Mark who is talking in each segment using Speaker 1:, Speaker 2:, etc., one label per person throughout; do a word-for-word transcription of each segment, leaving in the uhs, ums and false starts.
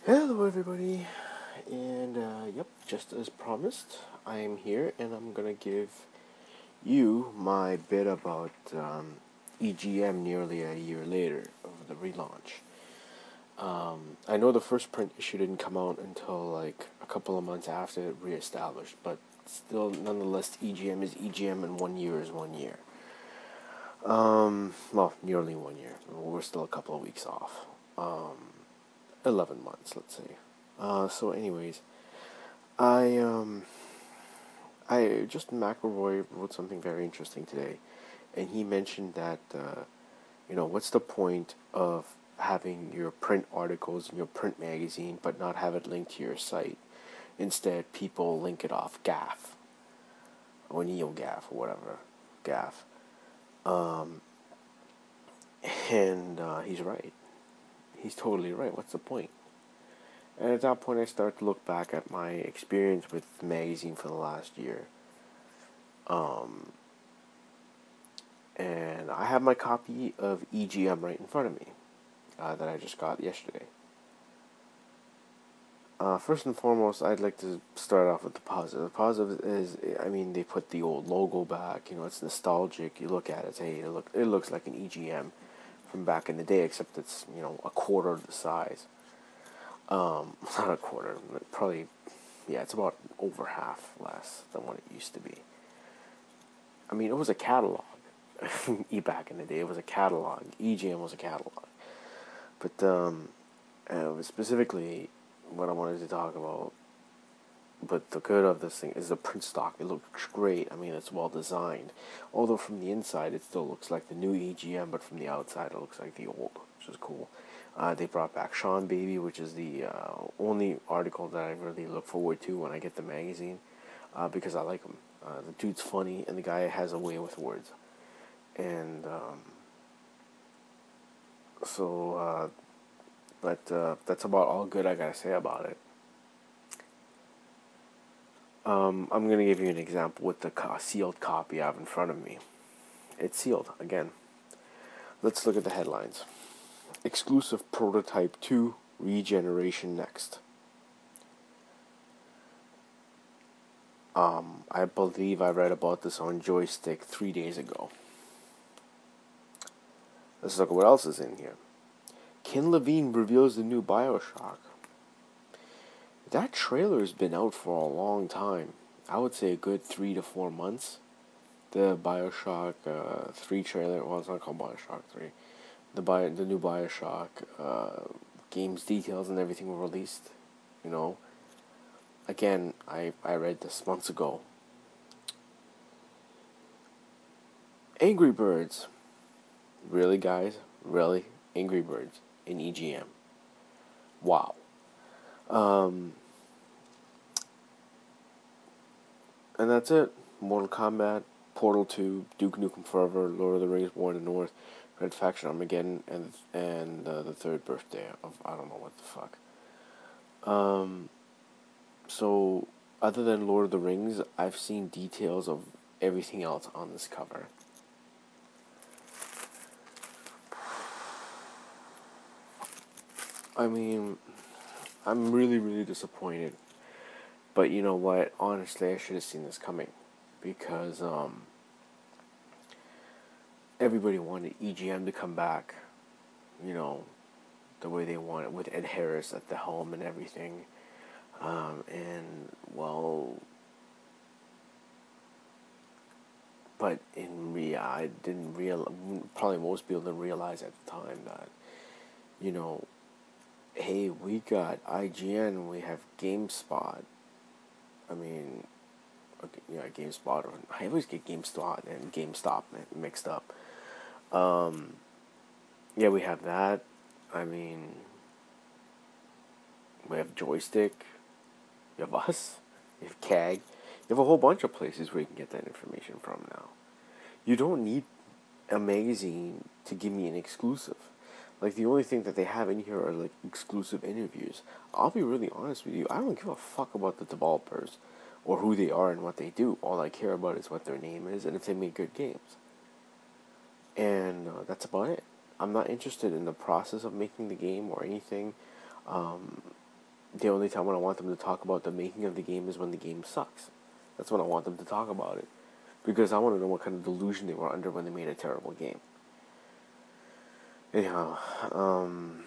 Speaker 1: Hello, everybody, and uh, yep, just as promised, I am here, and I'm gonna give you my bit about um, E G M nearly a year later of the relaunch. Um, I know the first print issue didn't come out until like a couple of months after it reestablished, but still, nonetheless, E G M is E G M, and one year is one year. Um, well, nearly one year. We're still a couple of weeks off. Um, eleven months, let's say. Uh, so, anyways, I um I just McElroy wrote something very interesting today, and he mentioned that uh, you know what's the point of having your print articles in your print magazine but not have it linked to your site? Instead, people link it off G A F or NeoGAF or whatever G A F. Um, and uh, he's right. He's totally right. What's the point? And at that point, I start to look back at my experience with the magazine for the last year. Um, and I have my copy of E G M right in front of me uh, that I just got yesterday. Uh, first and foremost, I'd like to start off with the positive. The positive is, I mean, they put the old logo back. You know, it's nostalgic. You look at it, hey, it look, it looks like an E G M from back in the day, except it's you know a quarter of the size. Um, not a quarter, probably, yeah, it's about over half less than what it used to be. I mean, it was a catalog. Back in the day, it was a catalog. E G M was a catalog. But um, uh, specifically, what I wanted to talk about, but the good of this thing is the print stock. It looks great. I mean, it's well designed. Although from the inside, it still looks like the new E G M, but from the outside, it looks like the old, which is cool. Uh, they brought back Sean Baby, which is the uh, only article that I really look forward to when I get the magazine, uh, because I like him. Uh, the dude's funny, and the guy has a way with words. And um, so, uh, but uh, that's about all good I gotta say about it. Um, I'm going to give you an example with the co- sealed copy I have in front of me. It's sealed, again. Let's look at the headlines. Exclusive Prototype two Regeneration Next. Um, I believe I read about this on Joystick three days ago. Let's look at what else is in here. Ken Levine reveals the new Bioshock. That trailer has been out for a long time. I would say a good three to four months. The Bioshock uh, three trailer, well, it's not called Bioshock three. The Bio, the new Bioshock uh, games details and everything were released. You know, again, I I read this months ago. Angry Birds, really, guys, really, Angry Birds in E G M. Wow. Um, and that's it. Mortal Kombat, Portal two, Duke Nukem Forever, Lord of the Rings, War in the North, Red Faction Armageddon, and and uh, the third birthday of I don't know what the fuck. Um, so other than Lord of the Rings, I've seen details of everything else on this cover. I mean, I'm really, really disappointed. But you know what? Honestly, I should have seen this coming. Because um, everybody wanted E G M to come back. You know, the way they want it, with Ed Harris at the helm and everything. Um, and, well, but in reality, I didn't real. Probably most people didn't realize at the time that, you know, hey, we got I G N, we have GameSpot. I mean, okay, yeah, GameSpot. Or, I always get GameSpot and GameStop mixed up. Um, yeah, we have that. I mean, we have Joystick. You have us. You have C A G. You have a whole bunch of places where you can get that information from now. You don't need a magazine to give me an exclusive. Like, the only thing that they have in here are, like, exclusive interviews. I'll be really honest with you. I don't give a fuck about the developers or who they are and what they do. All I care about is what their name is and if they make good games. And uh, that's about it. I'm not interested in the process of making the game or anything. Um, The only time when I want them to talk about the making of the game is when the game sucks. That's when I want them to talk about it. Because I want to know what kind of delusion they were under when they made a terrible game. Anyhow, um,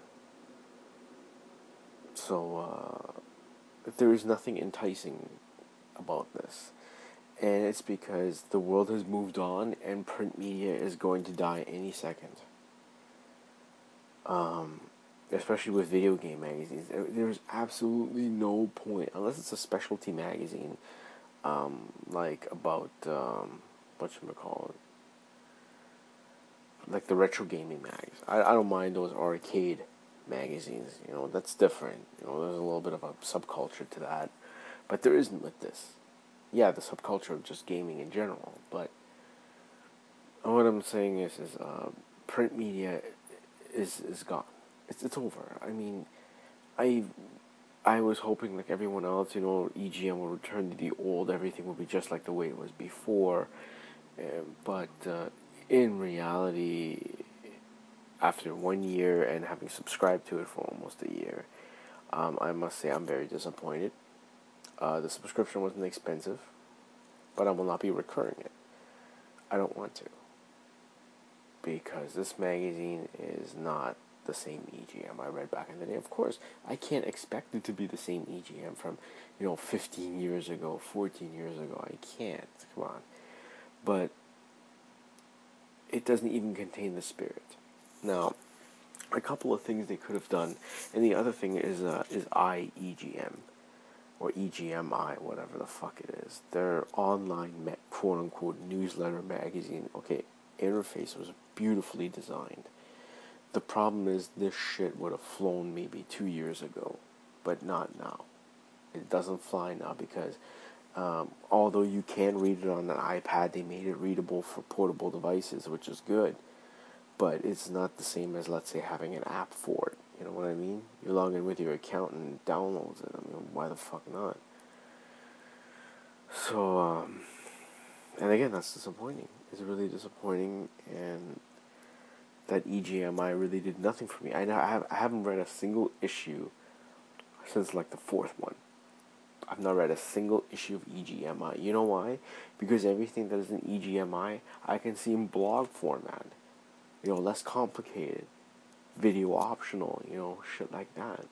Speaker 1: so uh, there is nothing enticing about this. And it's because the world has moved on and print media is going to die any second. Um, especially with video game magazines. There's absolutely no point, unless it's a specialty magazine, um, like about, um, whatchamacallit, like the retro gaming mags. I, I don't mind those arcade magazines, you know, that's different. You know, there's a little bit of a subculture to that. But there isn't with this. Yeah, the subculture of just gaming in general, but what I'm saying is, is uh, print media is is gone. It's it's over. I mean, I I was hoping like everyone else, you know, E G M will return to the old. Everything will be just like the way it was before. Uh, but uh, in reality, after one year and having subscribed to it for almost a year, um, I must say I'm very disappointed. Uh, the subscription wasn't expensive, but I will not be recurring it. I don't want to, because this magazine is not the same E G M I read back in the day. Of course, I can't expect it to be the same E G M from, you know, fifteen years ago, fourteen years ago. I can't. Come on. But it doesn't even contain the spirit. Now, a couple of things they could have done, and the other thing is uh, is I E G M or E G M I, whatever the fuck it is. Their online ma- quote unquote newsletter magazine. Okay, interface was beautifully designed. The problem is this shit would have flown maybe two years ago, but not now. It doesn't fly now because um, although you can read it on an iPad, they made it readable for portable devices, which is good. But it's not the same as, let's say, having an app for it. You know what I mean? You log in with your account and it downloads it. I mean, why the fuck not? So, um, and again, that's disappointing. It's really disappointing, and that E G M I really did nothing for me. I, I, have, I haven't read a single issue since like the fourth one. I've not read a single issue of E G M I. You know why? Because everything that is in E G M I, I can see in blog format. You know, less complicated, video optional, you know, shit like that.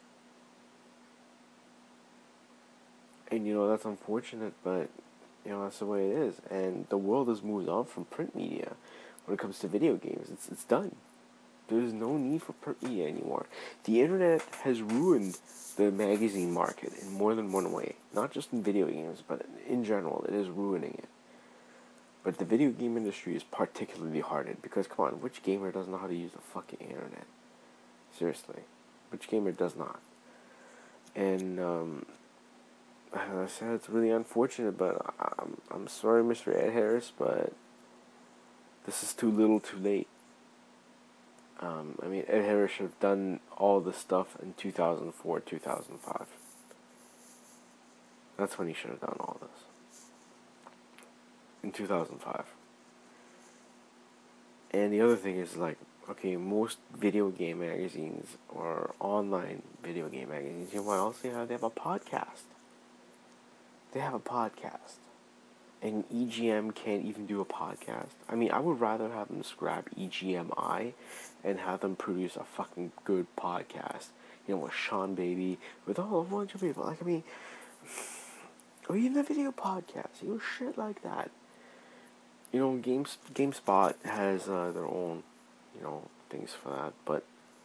Speaker 1: And, you know, that's unfortunate, but, you know, that's the way it is. And the world has moved on from print media when it comes to video games. It's, it's done. There's no need for print media anymore. The internet has ruined the magazine market in more than one way. Not just in video games, but in general, it is ruining it. But the video game industry is particularly hard hit because, come on, which gamer doesn't know how to use the fucking internet? Seriously. Which gamer does not? And, um, as I said, it's really unfortunate, but I'm, I'm sorry, Mister Ed Harris, but this is too little too late. Um, I mean, Ed Harris should have done all this stuff in two thousand four, two thousand five. That's when he should have done all this. In two thousand five. And the other thing is, like, okay, most video game magazines or online video game magazines, you know what else they have? They have a podcast. They have a podcast. And E G M can't even do a podcast. I mean, I would rather have them scrap E G M I and have them produce a fucking good podcast. You know, with Sean Baby, with all a bunch of people. Like, I mean, or even a video podcast. You know, shit like that. You know, Games GameSpot has uh, their own, you know, things for that. But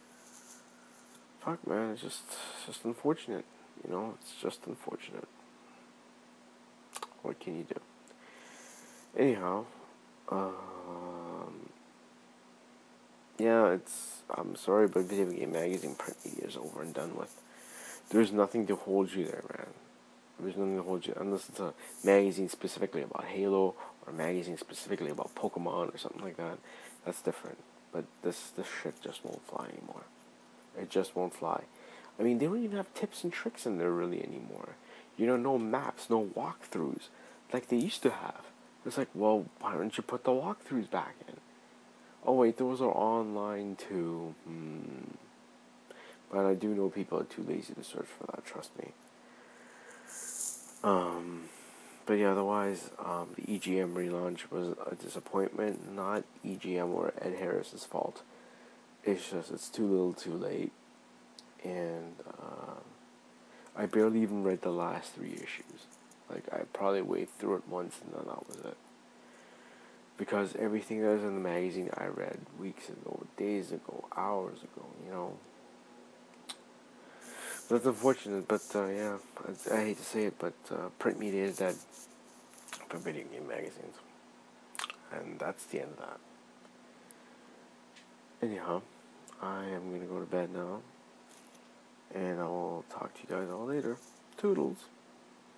Speaker 1: fuck, man, it's just, it's just unfortunate. You know, it's just unfortunate. What can you do? Anyhow, um, yeah, it's, I'm sorry, but video game magazine print media is over and done with. There's nothing to hold you there, man. There's nothing to hold you, unless it's a magazine specifically about Halo, or a magazine specifically about Pokemon, or something like that. That's different. But this, this shit just won't fly anymore. It just won't fly. I mean, they don't even have tips and tricks in there really anymore. You know, no maps, no walkthroughs, like they used to have. It's like, well, why don't you put the walkthroughs back in? Oh wait, those are online too. Hmm. But I do know people are too lazy to search for that, trust me. Um, but yeah, otherwise, um, the E G M relaunch was a disappointment. Not E G M or Ed Harris's fault. It's just, it's too little too late. And uh, I barely even read the last three issues. Like, I probably wade through it once and then that was it. Because everything that was in the magazine I read weeks ago, days ago, hours ago, you know. That's unfortunate, but uh, yeah, I, I hate to say it, but uh, print media is dead for video game magazines. And that's the end of that. Anyhow, I am going to go to bed now, and I will talk to you guys all later. Toodles.